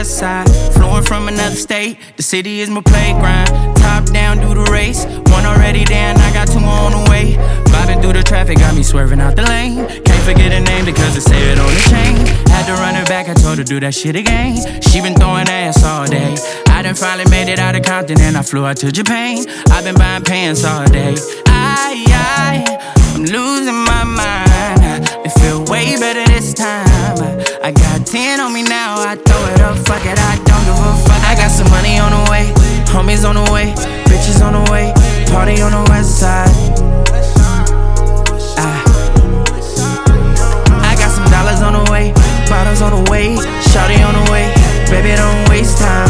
west side. Flowing from another state, the city is my playground. Top down, do the race. One already down, I got two more on the way. Bobbing through the traffic, got me swerving out the lane. Can't forget her name because it say it on the chain. Had to run her back, I told her do that shit again. She been throwing ass all day. I done finally made it out of Compton and I flew out to Japan. I've been buying pants all day. I'm losing my mind. It feel way better this time. I got 10 on me now, I throw it up, fuck it, I don't give a fuck. I got some money on the way, homies on the way, bitches on the way, party on the west side. I got some dollars on the way, bottles on the way, shawty on the way, baby don't waste time.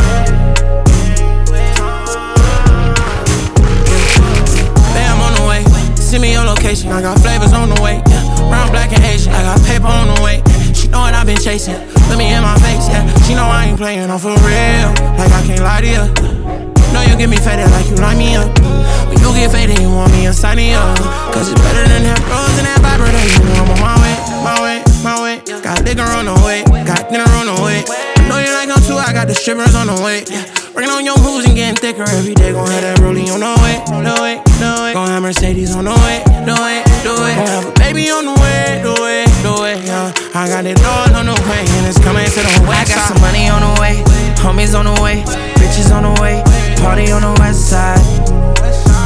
Bam on the way, see me on location, I got flavors on the way, yeah. Brown, black and Asian, I got paper on the way. She know what I've been chasing, look me in my face, yeah. She know I ain't playing, I'm for real, like I can't lie to you. Know you get me faded like you line me up. When you get faded, you want me to sign me up. Cause it's better than that rose and that vibrator. You know I'm on my way, my way, my way. Got liquor on the way, got dinner on the way. I know you like them too, I got the strippers on the way. Working on your moves and getting thicker every day. Gon' have that rollie on the way, the way, the way. Gon' have Mercedes on the way, the way, the way. Gon' have a baby on the way, the way, the way, yeah. I got it all on the way and it's coming to the west. I got some money on the way, homies on the way, bitches on the way, party on the west side.